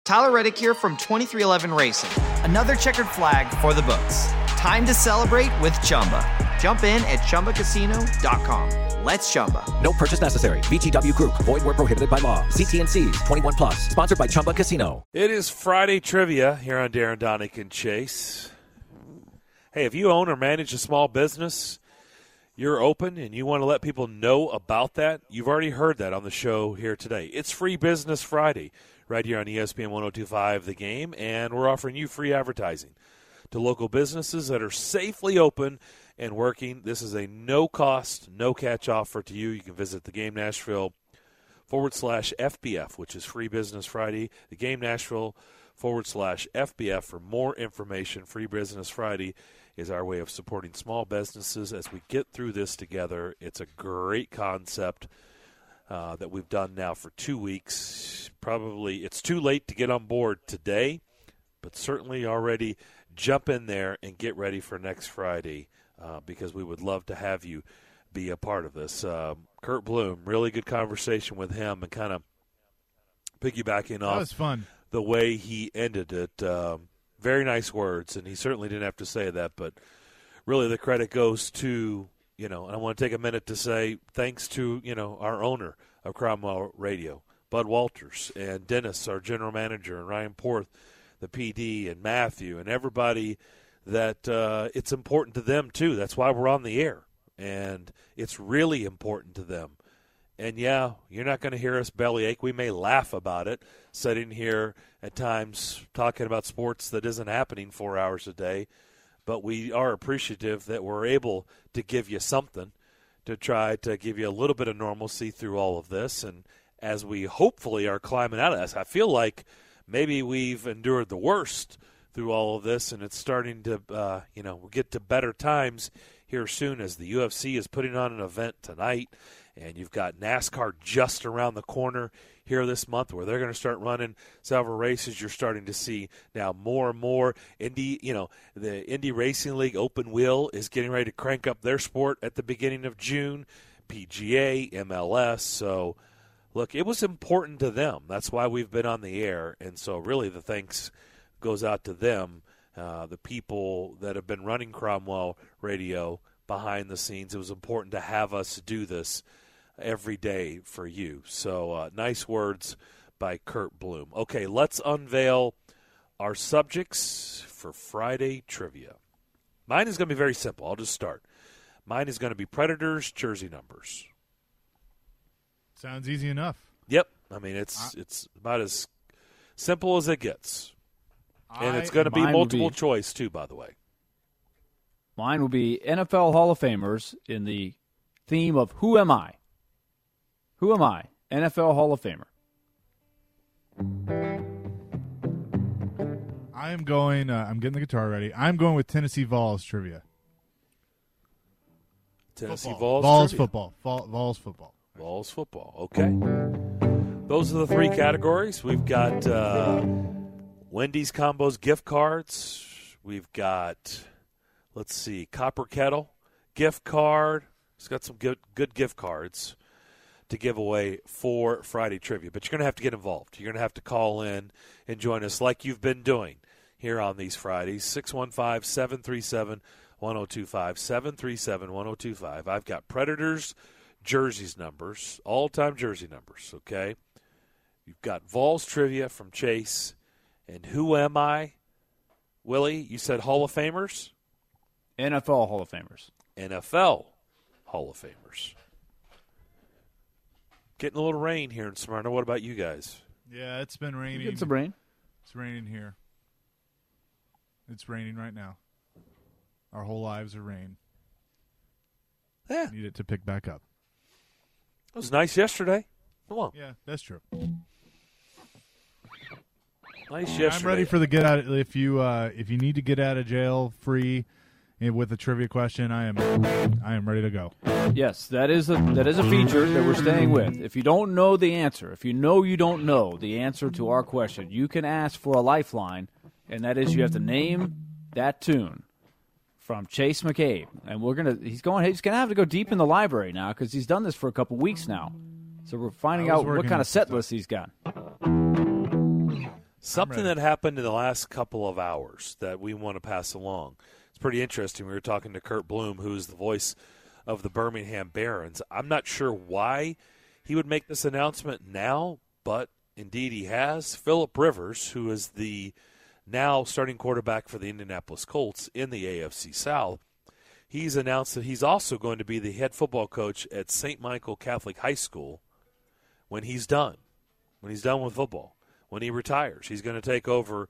Tyler Reddick here from 2311 Racing. Another checkered flag for the books. Time to celebrate with Chumba. Jump in at ChumbaCasino.com. Let's Chumba. No purchase necessary. VGW Group. Void where prohibited by law. CT&Cs. 21 plus. Sponsored by Chumba Casino. It is Friday Trivia here on Darren, Donick, and Chase. Hey, if you own or manage a small business, you're open and you want to let people know about that, you've already heard that on the show here today. It's Free Business Friday right here on ESPN 102.5 The Game, and we're offering you free advertising to local businesses that are safely open and working. This is a no-cost, no-catch offer to you. You can visit The Game Nashville /FBF, which is Free Business Friday. The Game Nashville /FBF for more information. Free Business Friday is our way of supporting small businesses as we get through this together. It's a great concept that we've done now for 2 weeks. Probably it's too late to get on board today, but certainly already jump in there and get ready for next Friday because we would love to have you be a part of this. Kurt Bloom, really good conversation with him and kind of piggybacking off. That was fun. The way he ended it. Very nice words, and he certainly didn't have to say that, but really the credit goes to, and I want to take a minute to say thanks to, our owner of Cromwell Radio, Bud Walters, and Dennis, our general manager, and Ryan Porth, the PD, and Matthew, and everybody that it's important to them, too. That's why we're on the air, and it's really important to them. And, yeah, you're not going to hear us bellyache. We may laugh about it, sitting here at times talking about sports that isn't happening 4 hours a day, but we are appreciative that we're able to give you something to try to give you a little bit of normalcy through all of this. And as we hopefully are climbing out of this, I feel like maybe we've endured the worst through all of this, and it's starting to, we'll get to better times here soon as the UFC is putting on an event tonight. And you've got NASCAR just around the corner here this month where they're going to start running several races. You're starting to see now more and more the Indy Racing League Open Wheel is getting ready to crank up their sport at the beginning of June, PGA, MLS. So, look, it was important to them. That's why we've been on the air. And so really the thanks goes out to them, the people that have been running Cromwell Radio behind the scenes. It was important to have us do this every day for you. So nice words by Kurt Bloom. Okay, let's unveil our subjects for Friday Trivia. Mine is going to be very simple. I'll just start. Mine is going to be Predators jersey numbers. Sounds easy enough. Yep. I mean, it's about as simple as it gets. And it's going to be multiple choice, too, by the way. Mine will be NFL Hall of Famers in the theme of Who Am I? Who am I? NFL Hall of Famer. I am going, I'm getting the guitar ready. I'm going with Tennessee Vols trivia. Tennessee football. Vols trivia. Football. Vols football. Vols football. Okay. Those are the three categories. We've got Wendy's Combos gift cards. We've got, let's see, Copper Kettle gift card. It's got some good gift cards to give away for Friday Trivia. But you're going to have to get involved. You're going to have to call in and join us like you've been doing here on these Fridays. 615-737-1025, 737-1025. I've got Predators jerseys numbers, all-time jersey numbers, okay? You've got Vols Trivia from Chase. And who am I? Willie, you said Hall of Famers? NFL Hall of Famers. NFL Hall of Famers. Getting a little rain here in Smyrna. What about you guys? Yeah, it's been raining. Get some rain. It's raining here. It's raining right now. Our whole lives are rain. Yeah. Need it to pick back up. It was nice yesterday. Come on. Yeah, that's true. Nice yesterday. I'm ready for the get out. If you need to get out of jail free with a trivia question, I am ready to go. Yes, that is a feature that we're staying with. If you don't know the answer, if you know you don't know the answer to our question, you can ask for a lifeline, and that is you have to name that tune from Chase McCabe. And he's gonna have to go deep in the library now because he's done this for a couple weeks now. So we're finding out what kind of set list he's got. Something that happened in the last couple of hours that we want to pass along. It's pretty interesting. We were talking to Kurt Bloom, who's the voice of the Birmingham Barons. I'm not sure why he would make this announcement now, but indeed he has. Phillip Rivers, who is the now starting quarterback for the Indianapolis Colts in the AFC South, he's announced that he's also going to be the head football coach at St. Michael Catholic High School when he's done with football. When he retires, he's going to take over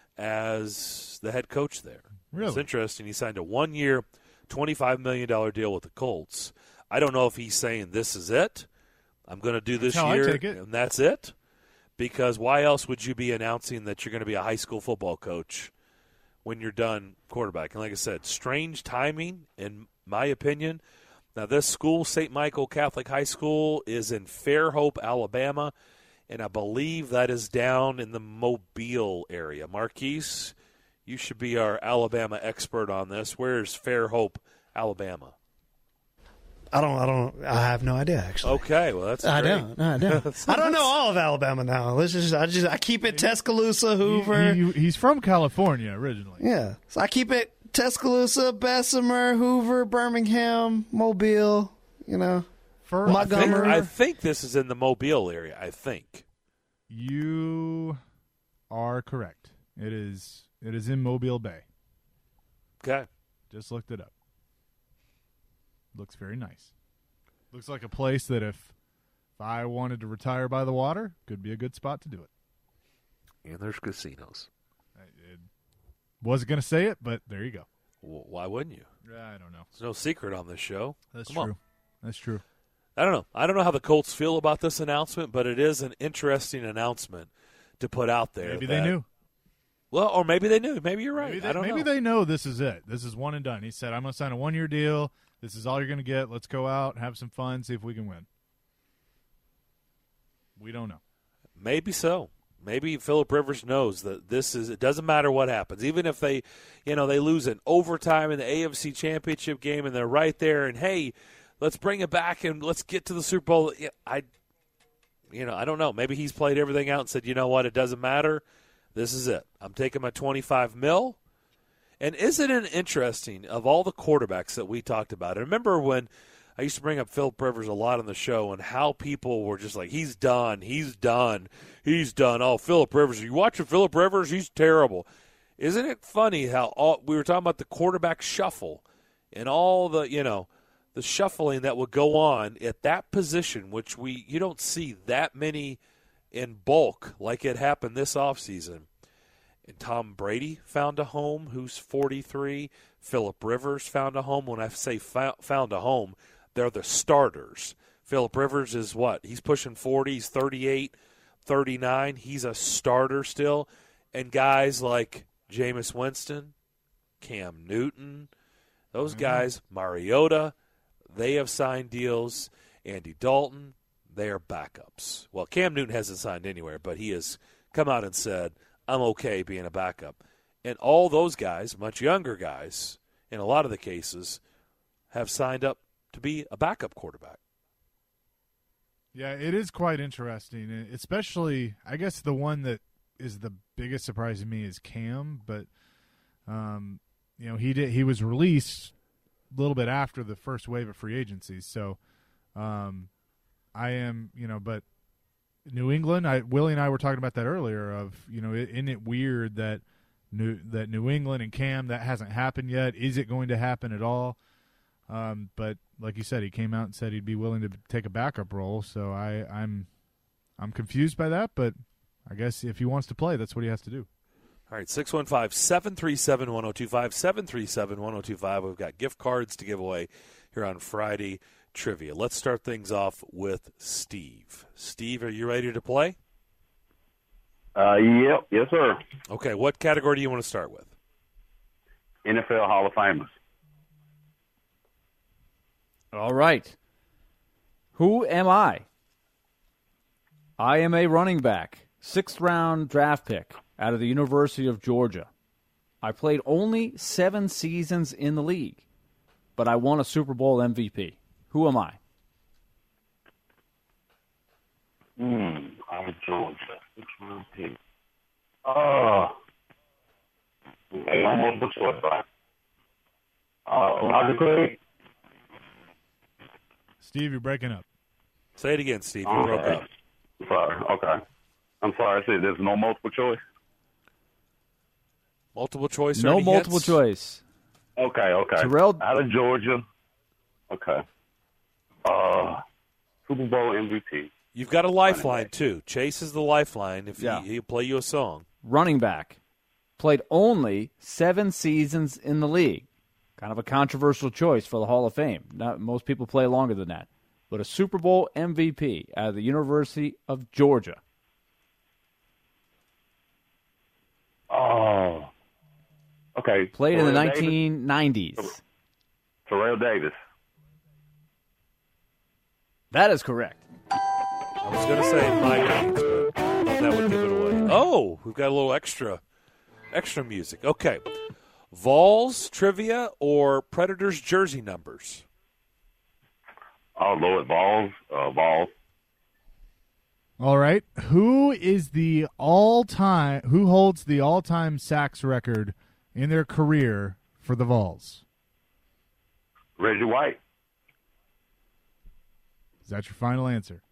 as the head coach there. Really? It's interesting. He signed a 1-year, $25 million deal with the Colts. I don't know if he's saying this is it. I'm going to do this year, and that's it. Because why else would you be announcing that you're going to be a high school football coach when you're done quarterback? And like I said, strange timing, in my opinion. Now, this school, St. Michael Catholic High School, is in Fairhope, Alabama, and I believe that is down in the Mobile area. Marquise, you should be our Alabama expert on this. Where's Fairhope, Alabama? I have no idea, actually. Okay, well, that's great. I don't. I don't know all of Alabama now. I keep it Tuscaloosa, Hoover. He's from California originally. Yeah. So I keep it Tuscaloosa, Bessemer, Hoover, Birmingham, Mobile, Montgomery. I think this is in the Mobile area, I think. You are correct. It is in Mobile Bay. Okay. Just looked it up. Looks very nice. Looks like a place that if I wanted to retire by the water, could be a good spot to do it. And there's casinos. I wasn't going to say it, but there you go. Well, why wouldn't you? I don't know. There's no secret on this show. That's Come true. on. That's true. I don't know. I don't know how the Colts feel about this announcement, but it is an interesting announcement to put out there. Maybe they knew. Well, or maybe they knew. Maybe you're right. I don't know. Maybe they know this is it. This is one and done. He said, I'm going to sign a 1-year deal. This is all you're going to get. Let's go out, have some fun, see if we can win. We don't know. Maybe so. Maybe Phillip Rivers knows that it doesn't matter what happens. Even if they lose in overtime in the AFC Championship game and they're right there and, hey, let's bring it back and let's get to the Super Bowl. I don't know. Maybe he's played everything out and said, you know what, it doesn't matter. This is it. I'm taking my $25 million. And isn't it interesting, of all the quarterbacks that we talked about, I remember when I used to bring up Phillip Rivers a lot on the show and how people were just like, he's done. Oh, Phillip Rivers. Are you watching Phillip Rivers? He's terrible. Isn't it funny how we were talking about the quarterback shuffle and all the, the shuffling that would go on at that position, which you don't see that many in bulk like it happened this offseason. And Tom Brady found a home, who's 43. Phillip Rivers found a home. When I say found a home, they're the starters. Phillip Rivers is what? He's pushing 40. He's 38, 39. He's a starter still. And guys like Jameis Winston, Cam Newton, those guys, Mariota, they have signed deals. Andy Dalton, they are backups. Well, Cam Newton hasn't signed anywhere, but he has come out and said, I'm okay being a backup. And all those guys, much younger guys, in a lot of the cases, have signed up to be a backup quarterback. Yeah, it is quite interesting, especially, I guess the one that is the biggest surprise to me is Cam, but he was released a little bit after the first wave of free agency, so but New England, Willie and I were talking about that earlier. Isn't it weird that New England and Cam, that hasn't happened yet? Is it going to happen at all? But like you said, he came out and said he'd be willing to take a backup role. So I'm confused by that, but I guess if he wants to play, that's what he has to do. All right, 615-737-1025, 737-1025. We've got gift cards to give away here on Friday Trivia. Let's start things off with Steve. Steve, are you ready to play? Yep. Yes, sir. Okay, what category do you want to start with? NFL Hall of Famers. All right. Who am I? I am a running back, 6th-round draft pick out of the University of Georgia. I played only 7 seasons in the league, but I won a Super Bowl MVP. Who am I? I'm Georgia. 6th-round pick. Okay, no multiple choice, right? Roger Craig. Steve, you're breaking up. Say it again, Steve. You broke up. Sorry. Okay. I'm sorry. I said there's no multiple choice. Multiple choice? No multiple hits? choice. Okay. Terrell, out of Georgia. Okay. Super Bowl MVP. You've got a lifeline, too. Chase is the lifeline if he'll play you a song. running back. Played only 7 seasons in the league. Kind of a controversial choice for the Hall of Fame. Not most people play longer than that. But a Super Bowl MVP out of the University of Georgia. Oh. Okay. Played in the Terrell 1990s. Davis? Terrell Davis. That is correct. I was going to say Vikings, but I thought that would give it away. Oh, we've got a little extra music. Okay. Vols trivia or Predators jersey numbers? Oh, Lord, Vols. Vols. All right. Who holds the all-time sacks record in their career for the Vols? Reggie White. Is that your final answer?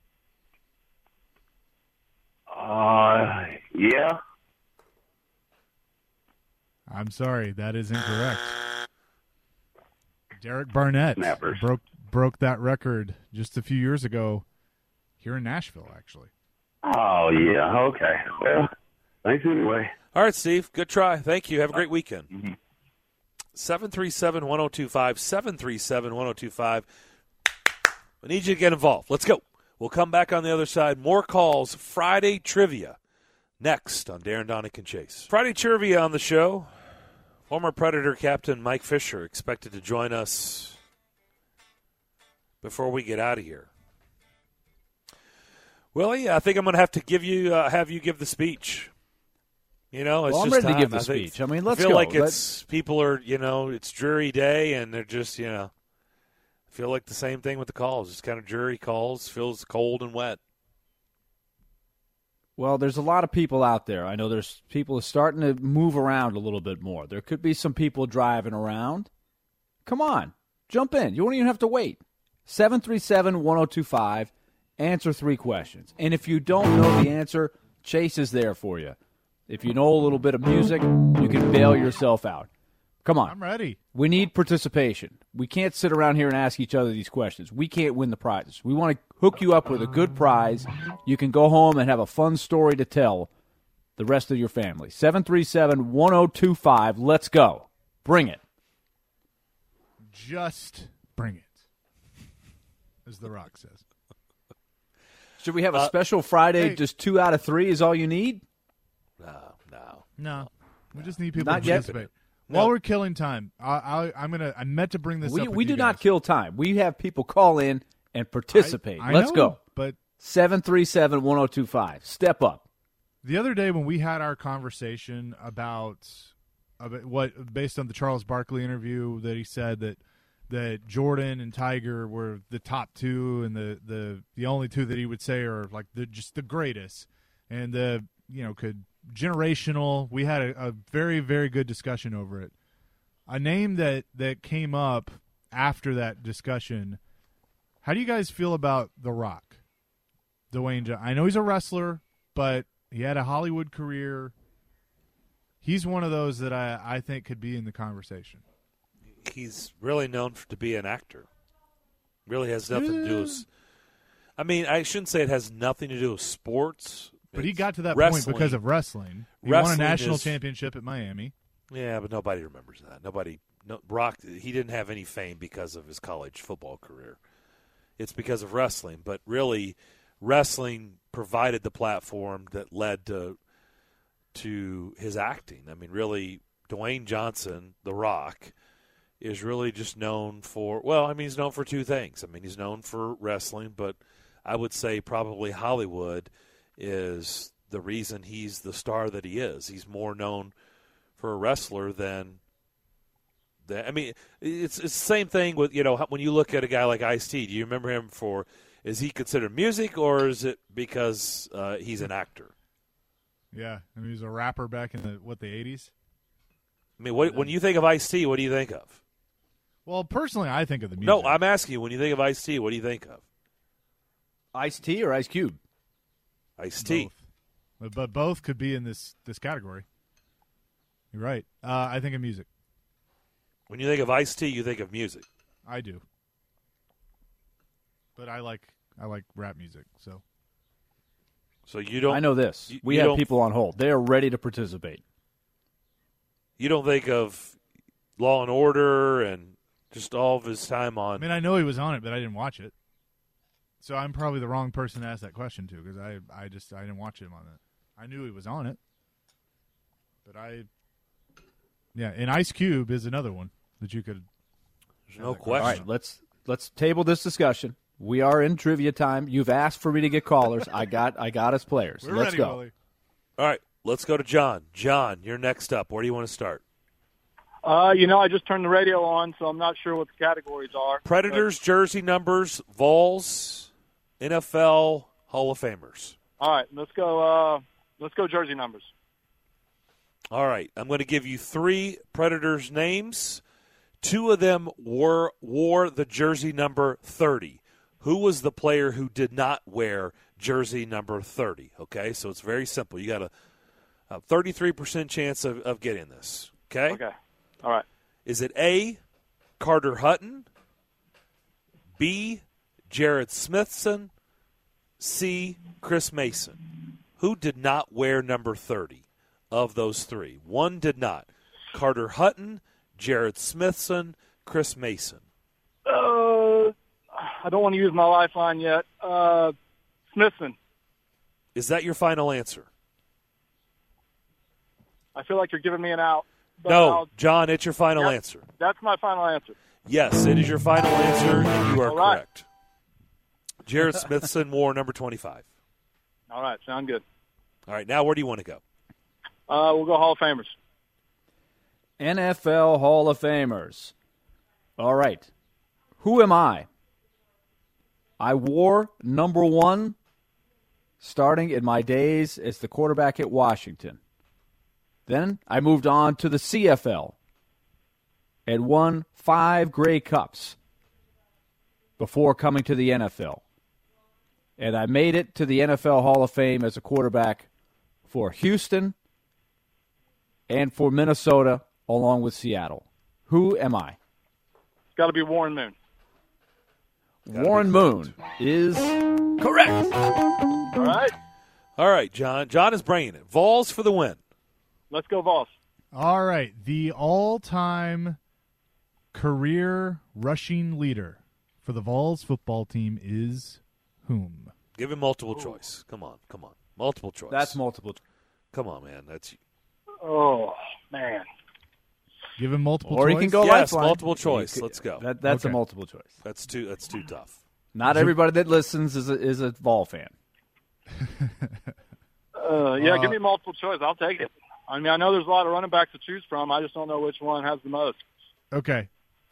Yeah. I'm sorry, that is incorrect. Derek Barnett Snappers. broke that record just a few years ago here in Nashville, actually. Oh, yeah. Okay. Well, thanks anyway. All right, Steve. Good try. Thank you. Have a great weekend. 737-1025, 737-1025. I need you to get involved. Let's go. We'll come back on the other side. More calls. Friday trivia next on Darren, Donick, and Chase. Friday trivia on the show. Former Predator captain Mike Fisher expected to join us before we get out of here. Willie, I think I'm going to have to have you give the speech. You know, it's I'm just ready to give time. the speech. I mean, let's I feel go. like people are, it's jury day, and they're just, I feel like the same thing with the calls. It's kind of jury calls, feels cold and wet. Well, there's a lot of people out there. I know there's people starting to move around a little bit more. There could be some people driving around. Come on, jump in. You won't even have to wait. 737-1025, answer 3 questions. And if you don't know the answer, Chase is there for you. If you know a little bit of music, you can bail yourself out. Come on. I'm ready. We need participation. We can't sit around here and ask each other these questions. We can't win the prizes. We want to hook you up with a good prize. You can go home and have a fun story to tell the rest of your family. 737-1025. Let's go. Bring it. Just bring it, as The Rock says. Should we have a special Friday, hey. just 2 out of 3 is all you need? No. We just need people Not to yet. participate. While we're killing time, I meant to bring this up. We do not kill time. We have people call in and participate. Let's go. But 737-1025. Step up. the other day when we had our conversation about what, based on the Charles Barkley interview, that he said that Jordan and Tiger were the top 2 and the only 2 that he would say are like just the greatest, and could generational. We had a very, very good discussion over it. A name that came up after that discussion. How do you guys feel about The Rock, Dwayne Johnson? I know he's a wrestler, but he had a Hollywood career. He's one of those that I think could be in the conversation. He's really known to be an actor. Really has nothing to do with. I mean, I shouldn't say it has nothing to do with sports. But he got to that wrestling. point because of wrestling. He Wrestling won a national is- championship at Miami. Yeah, but nobody remembers that. Rock, he didn't have any fame because of his college football career. It's because of wrestling. But really, wrestling provided the platform that led to his acting. I mean, really, Dwayne Johnson, The Rock, is really just known for, he's known for 2 things. I mean, he's known for wrestling, but I would say probably Hollywood is the reason he's the star that he is. He's more known for a wrestler than I mean, it's the same thing with, when you look at a guy like Ice-T, do you remember him is he considered music, or is it because he's an actor? Yeah, I mean, he was a rapper back in the 80s. I mean, when you think of Ice-T, what do you think of? Well, personally, I think of the music. No, I'm asking you, when you think of Ice-T, what do you think of? Ice-T or Ice Cube? Ice-T. But both could be in this category. You're right. I think of music. When you think of Ice-T, you think of music. I do. But I like rap music, so. So you don't. I know this. We have people on hold. They are ready to participate. You don't think of Law and Order and just all of his time on. I mean, I know he was on it, but I didn't watch it. So I'm probably the wrong person to ask that question to, because I didn't watch him on it. I knew he was on it, but and Ice Cube is another one that you could. There's no question. All right, let's table this discussion. We are in trivia time. You've asked for me to get callers. I got us players. We're let's ready, go. Willie. All right, let's go to John. John, you're next up. Where do you want to start? I just turned the radio on, so I'm not sure what the categories are. Predators, jersey numbers, Vols, NFL, Hall of Famers. All right, let's go jersey numbers. All right, I'm going to give you 3 Predators names. 2 of them wore the jersey number 30. Who was the player who did not wear jersey number 30? Okay, so it's very simple. You got a 33% chance of getting this. Okay? Okay. All right. Is it A, Carter Hutton, B, Jared Smithson, C, Chris Mason? Who did not wear number 30 of those 3? 1 did not. Carter Hutton, Jared Smithson, Chris Mason. I don't want to use my lifeline yet. Smithson. Is that your final answer? I feel like you're giving me an out. No, John, it's your final answer. That's my final answer. Yes, it is your final answer, and you are All right. correct. Jared Smithson wore number 25. All right, sound good. All right, now where do you want to go? We'll go Hall of Famers. NFL Hall of Famers. All right. Who am I? I wore number 1 starting in my days as the quarterback at Washington. Then I moved on to the CFL and won 5 Grey Cups before coming to the NFL. And I made it to the NFL Hall of Fame as a quarterback for Houston and for Minnesota, along with Seattle. Who am I? It's got to be Warren Moon. Warren Moon is correct. All right. All right, John. John is bringing it. Vols for the win. Let's go Vols. All right. The all-time career rushing leader for the Vols football team is whom? Give him multiple choice. Come on. Multiple choice. That's multiple. Come on, man. That's. Oh, man. Give him multiple Or choice? he can go Yes, lifeline. multiple choice. Let's go. That's Okay. a multiple choice. That's too tough. Not everybody that listens is a Vol fan. Give me multiple choice. I'll take it. I mean, I know there's a lot of running backs to choose from. I just don't know which one has the most. Okay.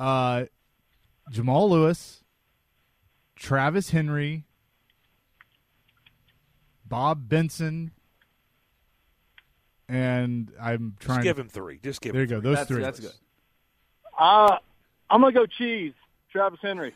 Jamal Lewis, Travis Henry, Bob Benson, and I'm trying Just give him 3. Just give There you him go. 3. Those 3. That's good. I'm going to go cheese. Travis Henry.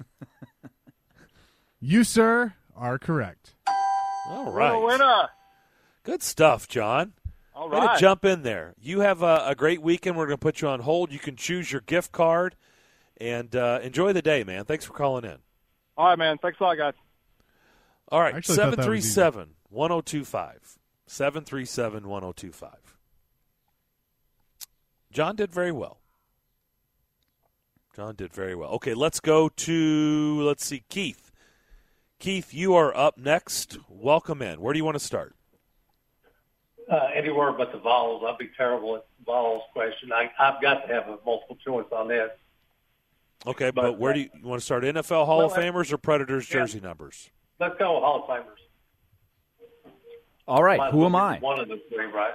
You, sir, are correct. All right. Winner. Good stuff, John. All Way right. to jump in there. You have a great weekend. We're going to put you on hold. You can choose your gift card and enjoy the day, man. Thanks for calling in. All right, man. Thanks a lot, guys. All right, I actually thought that was easy. 737-1025. 737-1025. John did very well. Okay, let's go to, Keith. Keith, you are up next. Welcome in. Where do you want to start? Anywhere but the Vols. I'll be terrible at the Vols question. I've got to have a multiple choice on this. Okay, but where do you want to start? NFL Hall of Famers or Predators jersey numbers? Let's go Hall of Famers. All right, who am I? One of the 3, right?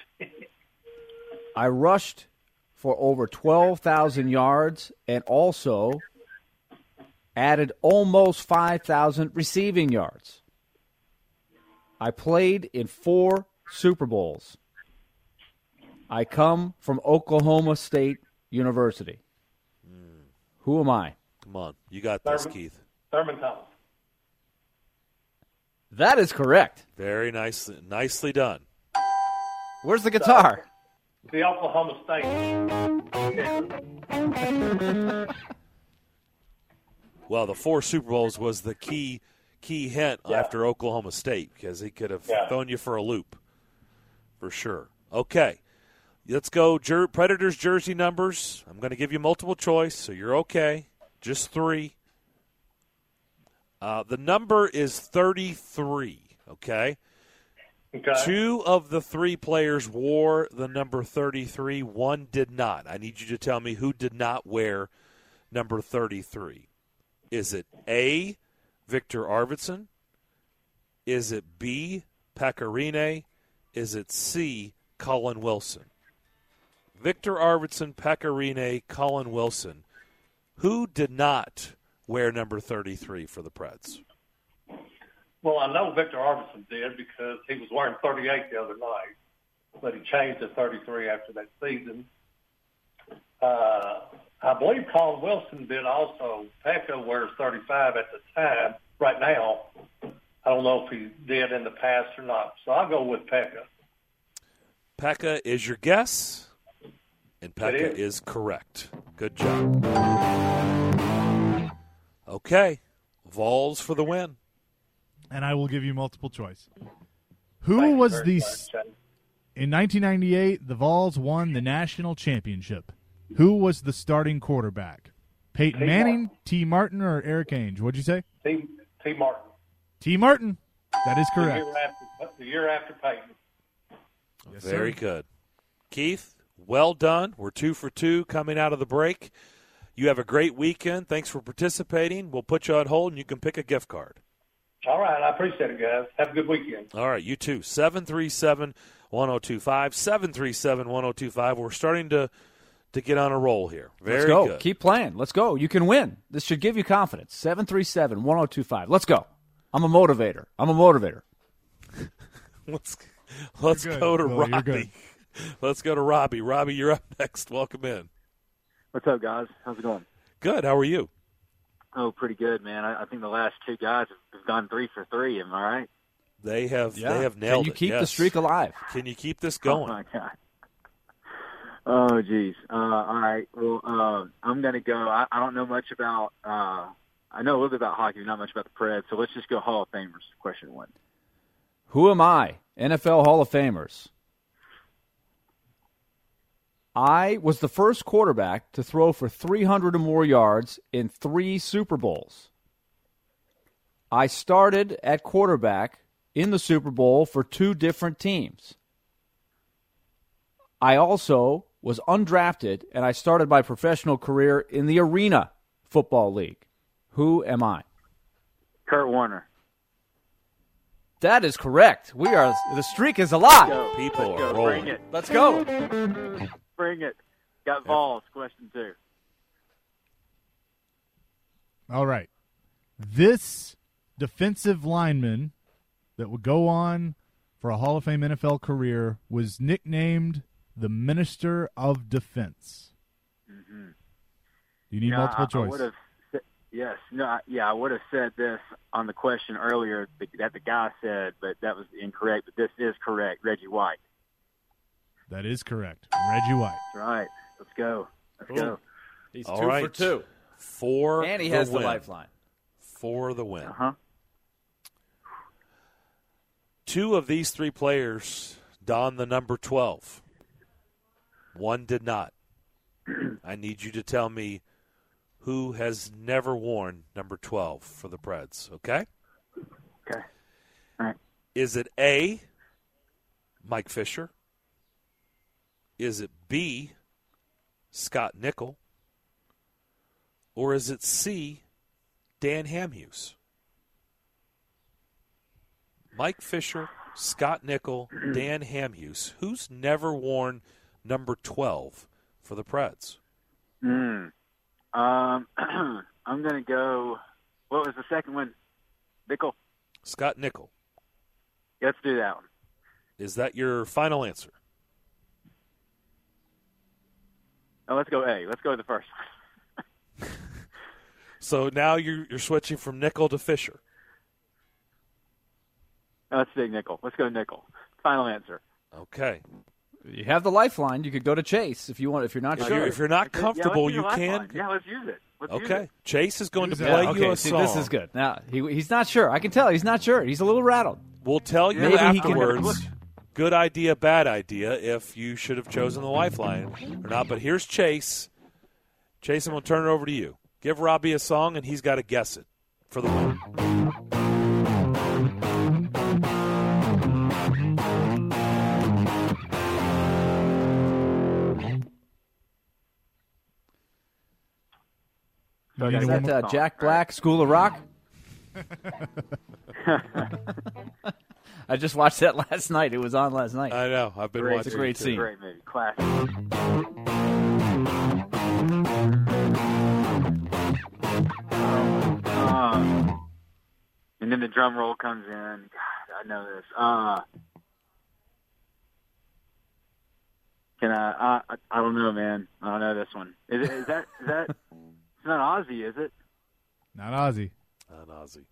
I rushed for over 12,000 yards and also added almost 5,000 receiving yards. I played in 4 Super Bowls. I come from Oklahoma State University. Who am I? Come on. You got this, Keith. Thurman Thomas. That is correct. Very nicely done. Where's the guitar? The Oklahoma State. Well, the 4 Super Bowls was the key hint after Oklahoma State, because he could have thrown you for a loop for sure. Okay. Let's go Predators jersey numbers. I'm going to give you multiple choice, so you're okay. Just 3. The number is 33, okay? Okay. 2 of the 3 players wore the number 33. 1 did not. I need you to tell me who did not wear number 33. Is it A, Victor Arvidsson? Is it B, Pekka Rinne? Is it C, Colin Wilson? Victor Arvidsson, Pekka Rinne, Colin Wilson. Who did not wear number 33 for the Preds? Well, I know Victor Arvidsson did because he was wearing 38 the other night, but he changed to 33 after that season. I believe Colin Wilson did also. Pekka wears 35 at the time. Right now, I don't know if he did in the past or not. So I'll go with Pekka. Pekka is your guess, and Pekka is correct. Good job. Okay, Vols for the win. And I will give you multiple choice. Who was the in 1998? The Vols won the national championship. Who was the starting quarterback? Peyton Manning, T. Martin, or Eric Ainge? What'd you say? T. Martin. T. Martin. That is correct. The year after Peyton. Yes, Very sir. good. Keith, well done. We're 2 for 2 coming out of the break. You have a great weekend. Thanks for participating. We'll put you on hold, and you can pick a gift card. All right. I appreciate it, guys. Have a good weekend. All right, you too. 737-1025, 737-1025. We're starting to get on a roll here. Let's go. Good. Keep playing. Let's go. You can win. This should give you confidence. 737-1025. Let's go. I'm a motivator. Let's You're go to good. Well, you're Robbie. good. Let's go to Robbie. Robbie, you're up next. Welcome in. What's up, guys? How's it going? Good. How are you? Oh, pretty good, man. I think the last 2 guys have gone 3 for 3. Am I right? They have nailed it. Can you keep the streak alive? Can you keep this Oh, going? my God. Oh, geez. All right. Well, I'm going to go. I don't know much about I know a little bit about hockey, not much about the Preds, so let's just go Hall of Famers, question 1. Who am I? NFL Hall of Famers. I was the first quarterback to throw for 300 or more yards in 3 Super Bowls. I started at quarterback in the Super Bowl for 2 different teams. I also was undrafted, and I started my professional career in the Arena Football League. Who am I? Kurt Warner. That is correct. The streak is alive. People Let's are go. rolling. Bring it. Let's go. Bring it. Got Vols, question 2. All right. This defensive lineman that would go on for a Hall of Fame NFL career was nicknamed the Minister of Defense. Mm-hmm. Do you need multiple choice? I would have. Yes. No. I would have said this on the question earlier that the guy said, but that was incorrect. But this is correct. Reggie White. That is correct. Reggie White. That's right. Let's go. Let's go. He's All 2 right. for 2. For And he the has win. the lifeline. For the win. Uh-huh. 2 of these 3 players donned the number 12. 1 did not. I need you to tell me who has never worn number 12 for the Preds, okay? Okay. All right. Is it A, Mike Fisher? Is it B, Scott Nickel? Or is it C, Dan Hamhuis? Mike Fisher, Scott Nickel, Dan Hamhuis. Who's never worn number 12 for the Preds? I'm going to go. What was the second one? Nickel? Scott Nickel. Let's do that one. Is that your final answer? Oh, let's go A. Let's go with the first one. So now you're switching from nickel to Fisher. Let's take nickel. Let's go nickel. Final answer. Okay. You have the lifeline. You could go to Chase if you want. If you're not sure. If you're not comfortable, you can. Yeah, let's use it. Okay. Chase is going to Use play that. you a See, song. this is good. Now he's not sure. I can tell he's not sure. He's a little rattled. We'll tell you Maybe he can- afterwards. Good idea, bad idea, if you should have chosen the lifeline or not. But here's Chase. Chase, I'm going to turn it over to you. Give Robbie a song, and he's got to guess it for the win. Is that Jack Black, School of Rock? I just watched that last night. It was on last night. I know. I've been watching. It's a great scene. Great movie. Classic. And then the drum roll comes in. God, I know this. Can I don't know, man. I don't know this one. Is that? It's not Ozzy, is it? Not Ozzy. Not Ozzy.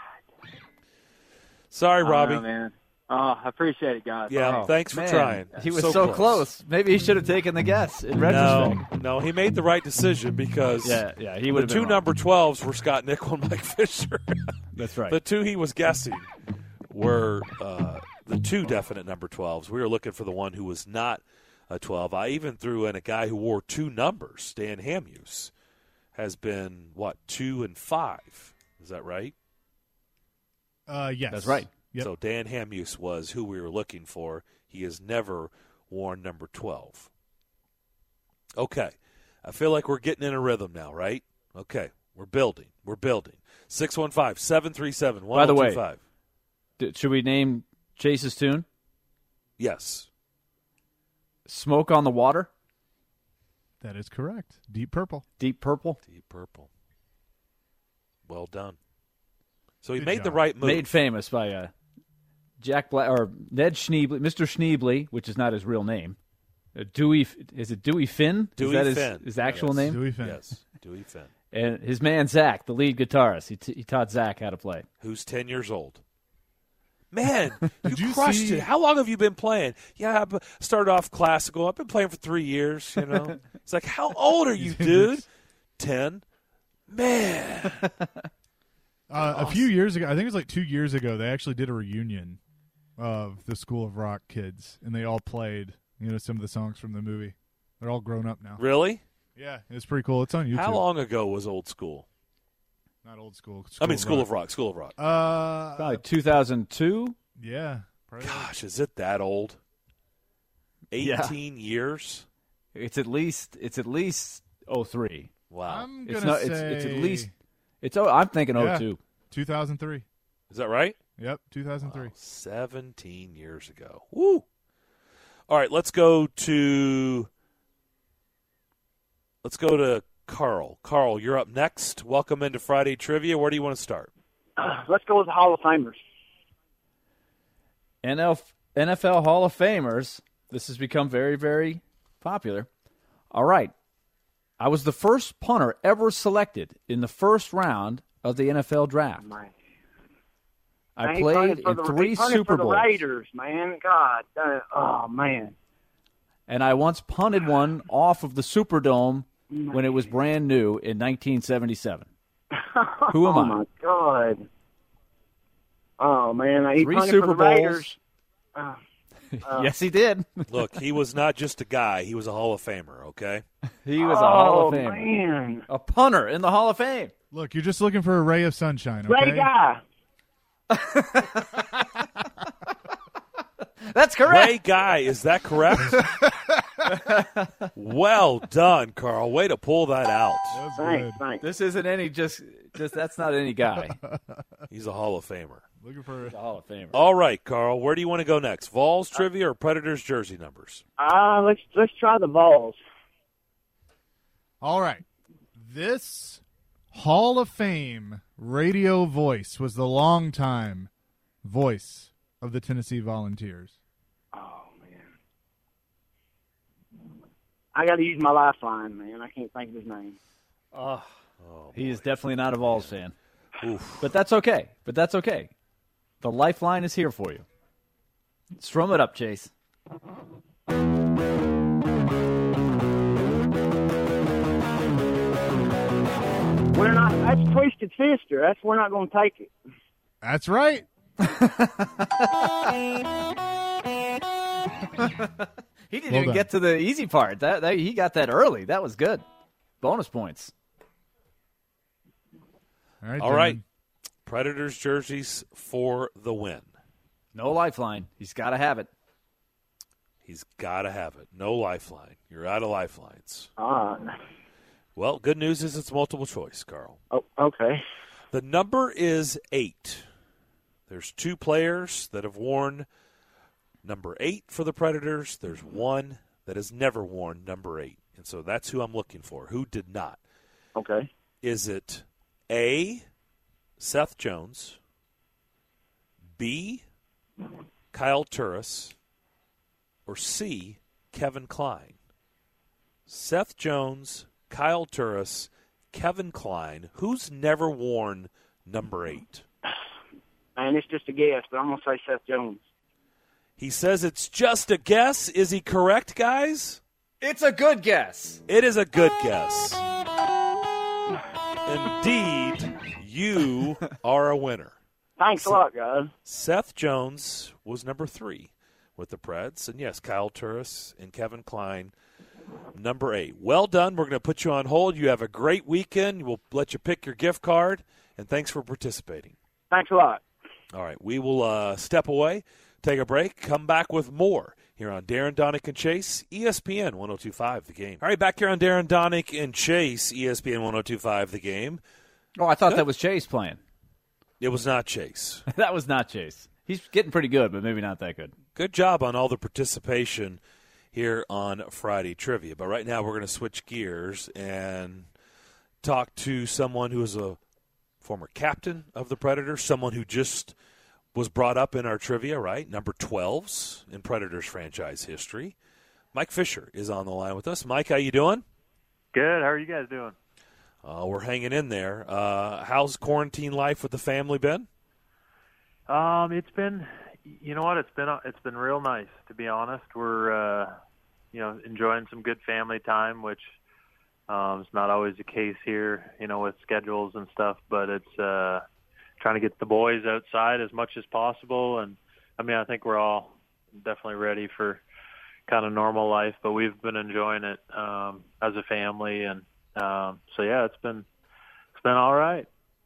Sorry, Robbie. I don't know, man. Oh, I appreciate it, guys. Yeah, thanks for Man, trying. He was so close. Maybe he should have taken the guess in retrospect. No, he made the right decision because he would have the been two wrong. number 12s were Scott Nickel and Mike Fisher. That's right. The two he was guessing were the two definite number 12s. We were looking for the one who was not a 12. I even threw in a guy who wore two numbers. Dan Hamuse has been, 2 and 5. Is that right? Yes. That's right. Yep. So Dan Hamuse was who we were looking for. He has never worn number 12. Okay. I feel like we're getting in a rhythm now, right? Okay. We're building. 615-737-1025. By the way, should we name Chase's tune? Yes. Smoke on the Water? That is correct. Deep Purple. Deep Purple? Deep Purple. Well done. So he Good made job. the right move. Made famous by Jack Black or Ned Schneebly, Mr. Schneebly, which is not his real name. Dewey, is it Dewey Finn? Dewey is that Finn. his actual Yes. name? Dewey Finn. Yes, Dewey Finn. And his man Zach, the lead guitarist, he taught Zach how to play. Who's 10 years old. Man, you you crushed see- it. How long have you been playing? Yeah, I started off classical. I've been playing for 3 years, you know. It's like, how old are you, dude? 10. Man. A few years ago, I think it was like 2 years ago, they actually did a reunion of the School of Rock kids, and they all played, some of the songs from the movie. They're all grown up now. Really? Yeah, it's pretty cool. It's on YouTube. How long ago was Old School? Not old school. School of Rock. School of Rock. Probably 2002. Yeah. Probably. Gosh, is it that old? 18 years? It's at least 03. Wow. I'm It's gonna not. say It's at least. I'm thinking Yeah. 02. 2003. Is that right? Yep, 2003. Wow, 17 years ago. Woo! All right, let's go to Carl. Carl, you're up next. Welcome into Friday Trivia. Where do you want to start? Let's go with the Hall of Famers. NFL Hall of Famers. This has become very, very popular. All right. I was the first punter ever selected in the first round of the NFL draft. I played in 3 Super for the Bowls. Raiders, man. God. Oh, man. And I once punted one off of the Superdome when it was brand new in 1977. Who am I? Oh, my God. Oh, man. He 3 punted Super for the Bowls. Raiders. Yes, he did. Look, he was not just a guy. He was a Hall of Famer, okay? He was a Hall of Famer. Man. A punter in the Hall of Fame. Look, you're just looking for a ray of sunshine, okay? Ray Guy. That's correct. Ray Guy, is that correct? Well done, Carl. Way to pull that out. That's Thanks, good. thanks. This isn't any just that's not any guy. He's a Hall of Famer. Looking for He's a Hall of Famer. All right, Carl, where do you want to go next? Vols trivia or Predators jersey numbers? Let's try the Vols. All right. This Hall of Fame radio voice was the longtime voice of the Tennessee Volunteers. I got to use my lifeline, man. I can't think of his name. He is definitely not a Vols fan. Oof. But that's okay. The lifeline is here for you. Strum it up, Chase. That's Twisted Sister. We're not going to take it. That's right. He didn't even get to the easy part. That he got that early. That was good. Bonus points. All right. Predators jerseys for the win. No lifeline. He's got to have it. He's got to have it. No lifeline. You're out of lifelines. Well, good news is it's multiple choice, Carl. Oh, okay. The number is 8. There's 2 players that have worn number 8 for the Predators. There's one that has never worn number 8. And so that's who I'm looking for. Who did not? Okay. Is it A, Seth Jones, B, Kyle Turris, or C, Kevin Klein? Seth Jones, Kyle Turris, Kevin Klein. Who's never worn number 8? Man, it's just a guess, but I'm going to say Seth Jones. He says it's just a guess. Is he correct, guys? It's a good guess. It is a good guess. Indeed, you are a winner. Thanks a lot, guys. Seth Jones was number 3 with the Preds. And, yes, Kyle Turris and Kevin Klein, number 8. Well done. We're going to put you on hold. You have a great weekend. We'll let you pick your gift card. And thanks for participating. Thanks a lot. All right. We will step away, take a break, come back with more here on Darren, Donick, and Chase, ESPN 102.5 The Game. All right, back here on Darren, Donick, and Chase, ESPN 102.5 The Game. Oh, I thought that was Chase playing. It was not Chase. That was not Chase. He's getting pretty good, but maybe not that good. Good job on all the participation here on Friday Trivia. But right now we're going to switch gears and talk to someone who is a former captain of the Predators, someone who just was brought up in our trivia, right? Number 12s in Predators franchise history. Mike Fisher is on the line with us. Mike, how you doing? Good. How are you guys doing? We're hanging in there. How's quarantine life with the family been? It's been, you know what? It's been real nice, to be honest. We're, enjoying some good family time, which is not always the case here, with schedules and stuff. But it's trying to get the boys outside as much as possible. And I think we're all definitely ready for kind of normal life, but we've been enjoying it as a family. And so yeah, it's been all right.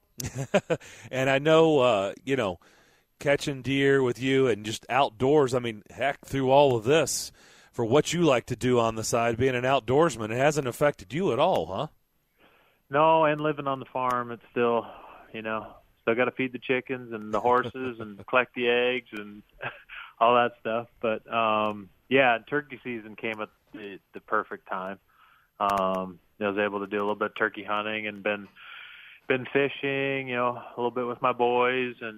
And I know, catching deer with you and just outdoors. Heck, through all of this, for what you like to do on the side, being an outdoorsman, it hasn't affected you at all, huh? No, and living on the farm, it's still, still got to feed the chickens and the horses and collect the eggs and all that stuff. But, turkey season came at the perfect time. I was able to do a little bit of turkey hunting and been fishing, a little bit with my boys. And,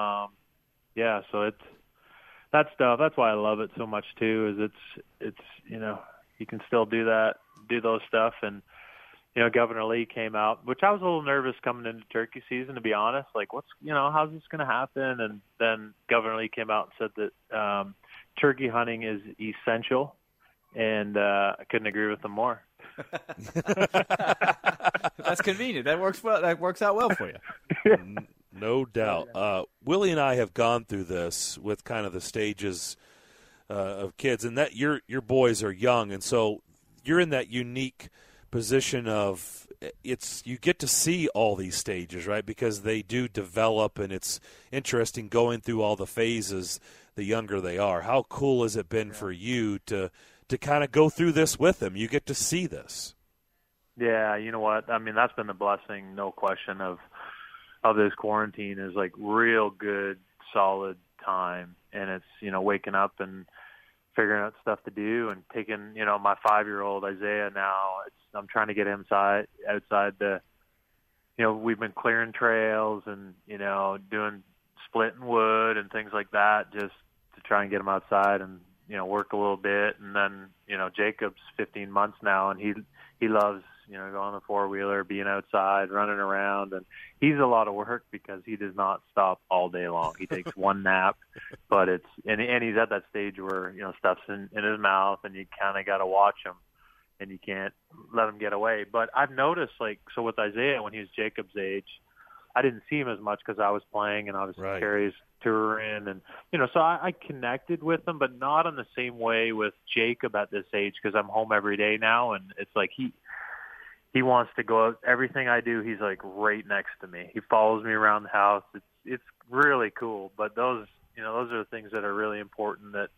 so it's that stuff. That's why I love it so much too, is it's you can still do those stuff. And, Governor Lee came out, which I was a little nervous coming into turkey season, to be honest. Like, how's this going to happen? And then Governor Lee came out and said that turkey hunting is essential, and I couldn't agree with him more. That's convenient. That works well. That works out well for you. No doubt. Willie and I have gone through this with kind of the stages of kids, and that your boys are young, and so you're in that unique position of you get to see all these stages, right? Because they do develop, and it's interesting going through all the phases the younger they are. How cool has it been for you to kind of go through this with them? You get to see this. Yeah, you know what? That's been the blessing, no question, of this quarantine, is like real good, solid time. And it's, waking up and figuring out stuff to do and taking, my 5-year-old Isaiah now, I'm trying to get him outside the, we've been clearing trails and, doing splitting wood and things like that just to try and get him outside and, work a little bit, and then Jacob's 15 months now, and he loves going on the four-wheeler, being outside, running around, and he's a lot of work because he does not stop all day long. He takes one nap, but and he's at that stage where stuff's in his mouth, and you kind of got to watch him, and you can't let him get away. But I've noticed, so with Isaiah, when he was Jacob's age, I didn't see him as much because I was playing and obviously Carrie's touring, and so I connected with him, but not in the same way with Jacob at this age because I'm home every day now, and it's like he wants to go out. Everything I do, he's like right next to me. He follows me around the house. It's really cool. But those are the things that are really important that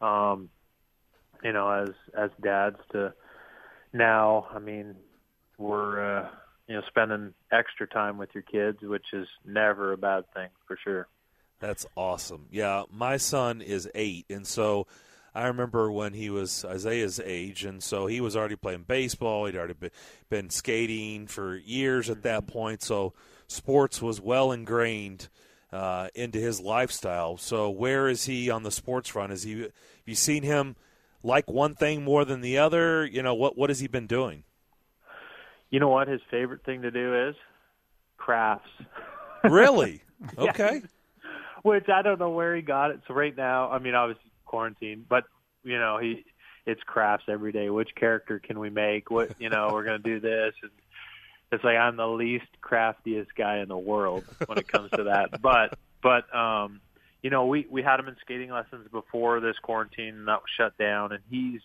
as dads to now. I mean, we're spending extra time with your kids, which is never a bad thing for sure. That's awesome. Yeah, my son is 8, and so I remember when he was Isaiah's age, and so he was already playing baseball. He'd already been skating for years at that point, so sports was well ingrained into his lifestyle. So where is he on the sports front? Have you seen him like one thing more than the other? What has he been doing? You know what his favorite thing to do is? Crafts. Really? Okay. Yeah. Which I don't know where he got it. So right now, I mean, obviously quarantine, but it's crafts every day. Which character can we make? What we're going to do this. And it's like I'm the least craftiest guy in the world when it comes to that. But we had him in skating lessons before this quarantine, and that was shut down. And he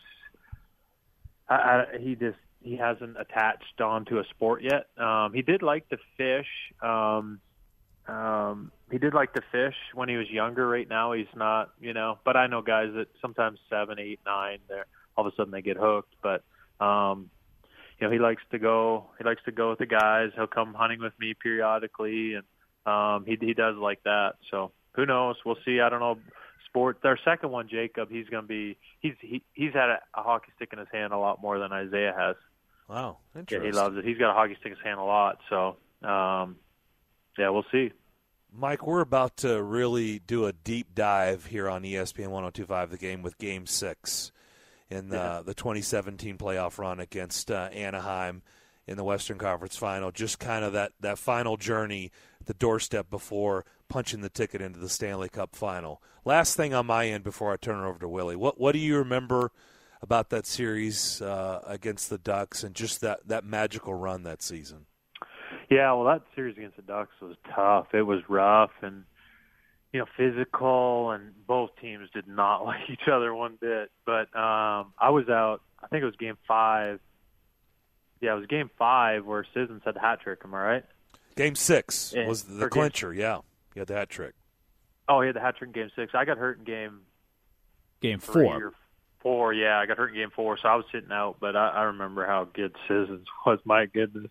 hasn't attached on to a sport yet. He did like to fish. He did like to fish when he was younger. Right now he's not, but I know guys that sometimes 7, 8, 9, they're all of a sudden they get hooked. But, he likes to go with the guys. He'll come hunting with me periodically. And, he does like that. So who knows? We'll see. I don't know. Sport. Our second one, Jacob, he's going to be, he's had a hockey stick in his hand a lot more than Isaiah has. Wow. Interesting. Yeah, he loves it. He's got a hockey stick in his hand a lot. So, yeah, we'll see. Mike, we're about to really do a deep dive here on ESPN 102.5 The Game with Game 6 in the 2017 playoff run against Anaheim in the Western Conference Final. Just kind of that final journey, the doorstep before punching the ticket into the Stanley Cup Final. Last thing on my end before I turn it over to Willie. What do you remember about that series against the Ducks and just that magical run that season? Yeah, well, that series against the Ducks was tough. It was rough and, physical, and both teams did not like each other one bit. But I was out, I think it was Game 5. Yeah, it was Game 5 where Sissons had the hat trick, am I right? Game 6 was the clincher, yeah. He had the hat trick. Oh, he had the hat trick in Game 6. I got hurt in Game 4. 4, yeah. I got hurt in Game 4, so I was sitting out. But I remember how good Sissons was, my goodness.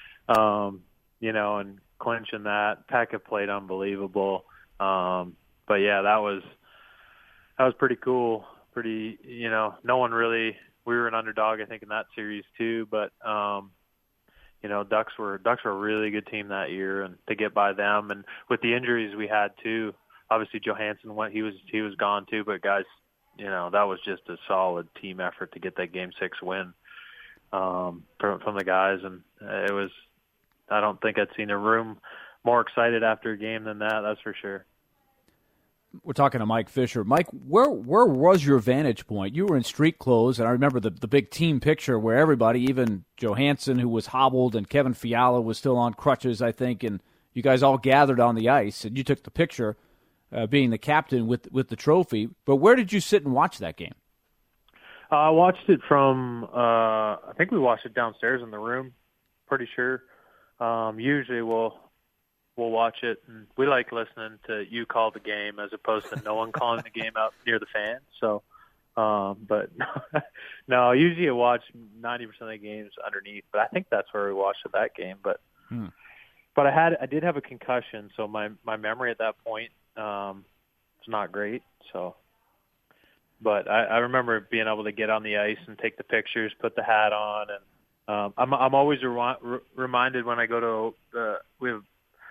And clinching that. Pekka played unbelievable. But yeah, that was pretty cool. Pretty, no one really, we were an underdog, I think, in that series too, but, Ducks were a really good team that year, and to get by them, and with the injuries we had too, obviously Johansson went, he was gone too, but guys, that was just a solid team effort to get that Game 6 win, from the guys. And it was, I don't think I'd seen a room more excited after a game than that. That's for sure. We're talking to Mike Fisher. Mike, where was your vantage point? You were in street clothes, and I remember the big team picture where everybody, even Johansson, who was hobbled, and Kevin Fiala was still on crutches, I think, and you guys all gathered on the ice, and you took the picture, being the captain with the trophy. But where did you sit and watch that game? I watched it from, I think we watched it downstairs in the room, pretty sure. Usually we'll watch it, and we like listening to you call the game as opposed to no one calling the game out near the fans. So, but no, usually I watch 90% of the games underneath, but I think that's where we watched that game. But, but I did have a concussion, so my memory at that point, was not great. So, but I remember being able to get on the ice and take the pictures, put the hat on, and, I'm always reminded when I go to we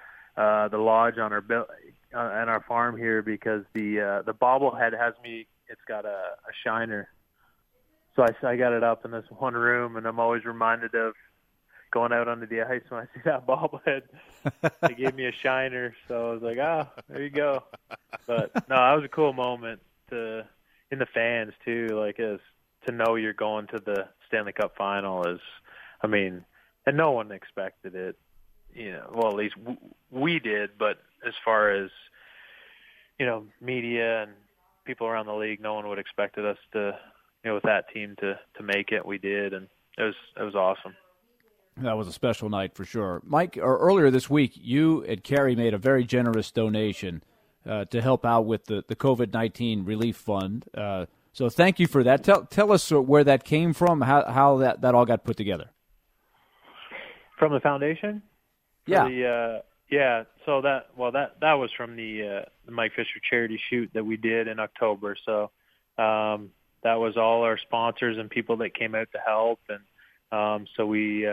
have the lodge on our farm here, because the bobblehead has me it's got a shiner. So I got it up in this one room, and I'm always reminded of going out onto the ice when I see that bobblehead. They gave me a shiner, so I was like, there you go. But no, that was a cool moment in the fans too, like as to know you're going to the Stanley Cup final and no one expected it, well, at least we did, but as far as, media and people around the league, no one would expected us to, with that team to make it. We did, and it was awesome. That was a special night for sure. Mike, earlier this week, you and Carrie made a very generous donation to help out with the COVID-19 relief fund. So thank you for that. Tell us where that came from, how that all got put together. From the foundation? Yeah. So that was from the Mike Fisher charity shoot that we did in October. So that was all our sponsors and people that came out to help, and so we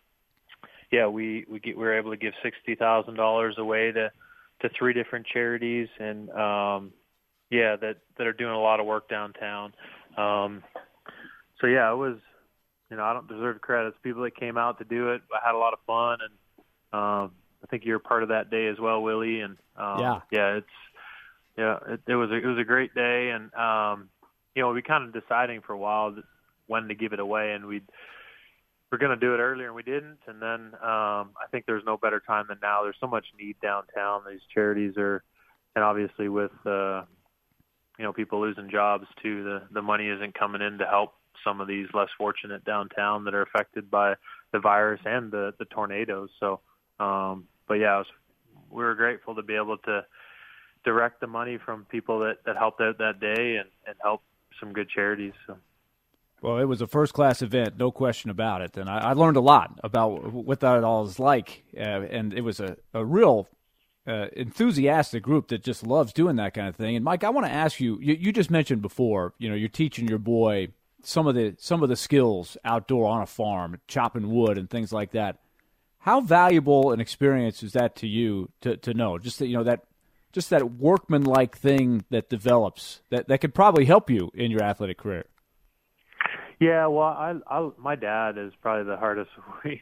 were able to give $60,000 away to 3 different charities, and that are doing a lot of work downtown. So it was, I don't deserve credit. It's people that came out to do it. I had a lot of fun, and I think you're part of that day as well, Willie. And it was a great day, and we kind of deciding for a while when to give it away, and we're going to do it earlier, and we didn't. And then I think there's no better time than now. There's so much need downtown. These charities are, and obviously with people losing jobs too, the money isn't coming in to help some of these less fortunate downtown that are affected by the virus and the tornadoes. So, we were grateful to be able to direct the money from people that helped out that day and help some good charities. So. Well, it was a first-class event, no question about it, and I learned a lot about what that all is like, and it was a real enthusiastic group that just loves doing that kind of thing. And Mike, I want to ask you, you just mentioned before, you're teaching your boy some of the skills outdoor on a farm, chopping wood and things like that. How valuable an experience is that to you to know? Just that, that workman-like thing that develops that could probably help you in your athletic career. Yeah, well, my dad is probably the hardest.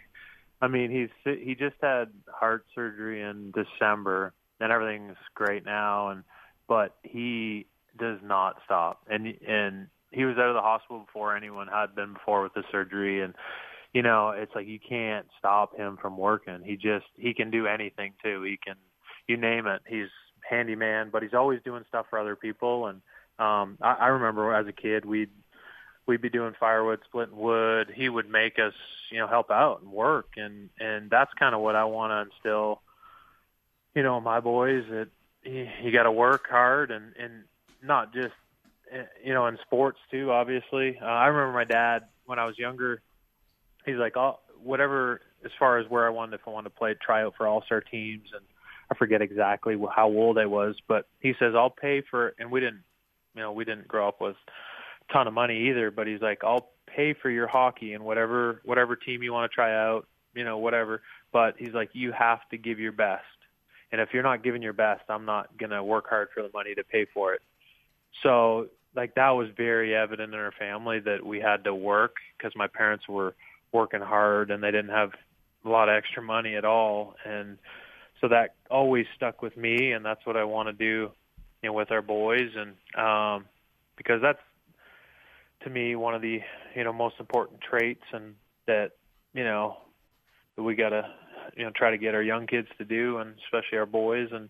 He just had heart surgery in December, and everything's great now, but he does not stop, and he was out of the hospital before anyone had been before with the surgery, and it's like you can't stop him from working. He can do anything too. He can, you name it. He's handyman, but he's always doing stuff for other people. And I remember as a kid, we'd be doing firewood, splitting wood. He would make us, help out and work, and that's kind of what I want to instill, in my boys, that you got to work hard and not just, in sports too. Obviously, I remember my dad when I was younger. He's like, whatever, as far as where if I wanted to play, try out for all-star teams, and I forget exactly how old I was, but he says, I'll pay for, and we didn't grow up with a ton of money either, but he's like, I'll pay for your hockey and whatever team you want to try out, whatever. But he's like, you have to give your best. And if you're not giving your best, I'm not going to work hard for the money to pay for it. So that was very evident in our family that we had to work because my parents were working hard and they didn't have a lot of extra money at all. And so that always stuck with me, and that's what I want to do, with our boys. And because that's, to me, one of the, most important traits, and that, that we got to, try to get our young kids to do, and especially our boys. And,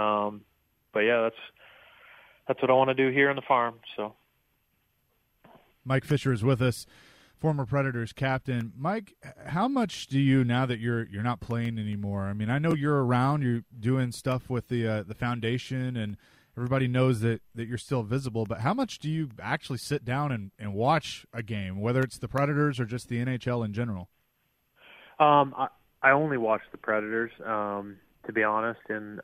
that's what I want to do here on the farm. So Mike Fisher is with us, former Predators captain. Mike, how much do you, now that you're not playing anymore? I mean, I know you're around, you're doing stuff with the foundation, and everybody knows that you're still visible, but how much do you actually sit down and watch a game, whether it's the Predators or just the NHL in general? I only watch the Predators, to be honest, and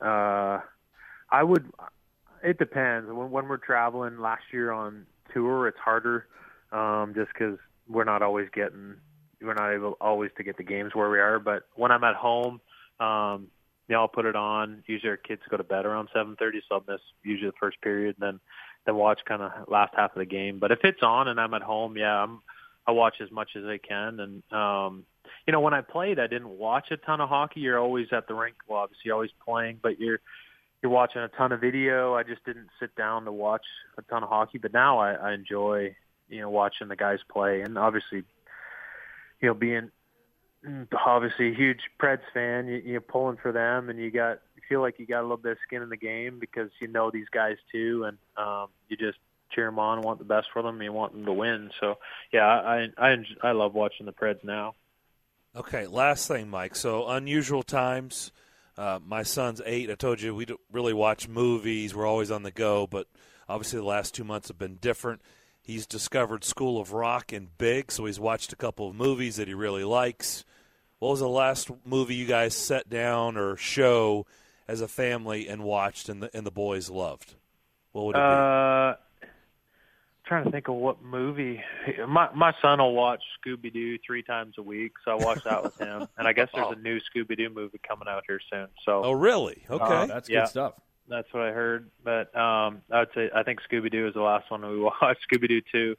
it depends. When we're traveling, last year on tour, it's harder, just because we're not able always to get the games where we are. But when I'm at home, I'll put it on. Usually our kids go to bed around 7:30, so I'll miss usually the first period. And then than watch kind of last half of the game. But if it's on and I'm at home, I watch as much as I can. And when I played, I didn't watch a ton of hockey. You're always at the rink. Well, obviously you're always playing, but you're watching a ton of video. I just didn't sit down to watch a ton of hockey. But now I enjoy, watching the guys play. And obviously, being obviously a huge Preds fan, you're pulling for them, and you feel like you got a little bit of skin in the game because these guys too, and you just cheer them on and want the best for them and you want them to win. So, yeah, I love watching the Preds now. Okay, last thing, Mike. So, unusual times. My son's 8. I told you we don't really watch movies. We're always on the go, but obviously the last 2 months have been different. He's discovered School of Rock and Big, so he's watched a couple of movies that he really likes. What was the last movie you guys sat down or show as a family and watched and the boys loved? What would it be? Trying to think of what movie. My son will watch Scooby-Doo 3 times a week, so I watch that with him. And I guess there's a new Scooby-Doo movie coming out here soon. So. Oh, really? Okay. That's good stuff. That's what I heard. But I would say I think Scooby-Doo is the last one we watched, Scooby-Doo 2.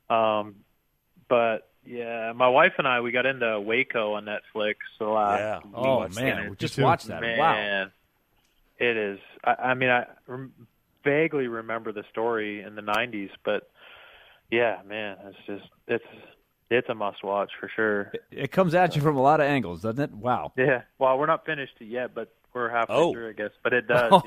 But, yeah, my wife and I, we got into Waco on Netflix. So we just watched that. Man, wow. It is. I vaguely remember the story in the 90s, but, yeah, man, it's a must-watch for sure. It comes at you from a lot of angles, doesn't it? Wow. Yeah. Well, we're not finished yet, but we're halfway through, I guess. But it does,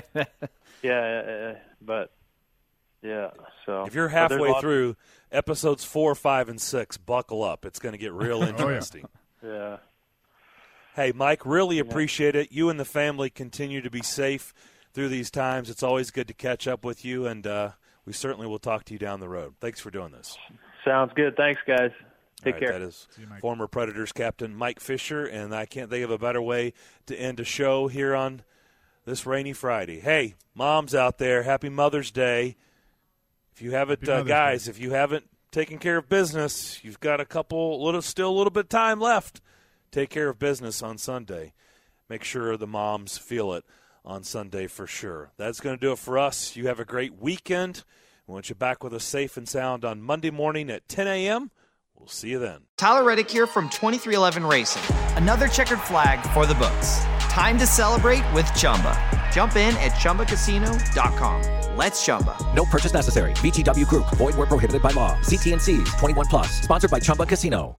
but, yeah. So if you're halfway through episodes 4, 5, and 6, buckle up. It's going to get real interesting. Yeah. Hey, Mike, really appreciate it. You and the family continue to be safe through these times. It's always good to catch up with you, and we certainly will talk to you down the road. Thanks for doing this. Sounds good. Thanks, guys. Take care. That is former Predators captain Mike Fisher, and I can't think of a better way to end a show here on this rainy Friday. Hey, moms out there, happy Mother's Day. If you haven't, guys, if you haven't taken care of business, you've got still a little bit of time left. Take care of business on Sunday. Make sure the moms feel it on Sunday for sure. That's going to do it for us. You have a great weekend. We want you back with us safe and sound on Monday morning at 10 a.m. We'll see you then. Tyler Reddick here from 2311 Racing. Another checkered flag for the books. Time to celebrate with Chumba. Jump in at ChumbaCasino.com. Let's Chumba. No purchase necessary. VGW Group. Void where prohibited by law. See T&Cs. 21+. Sponsored by Chumba Casino.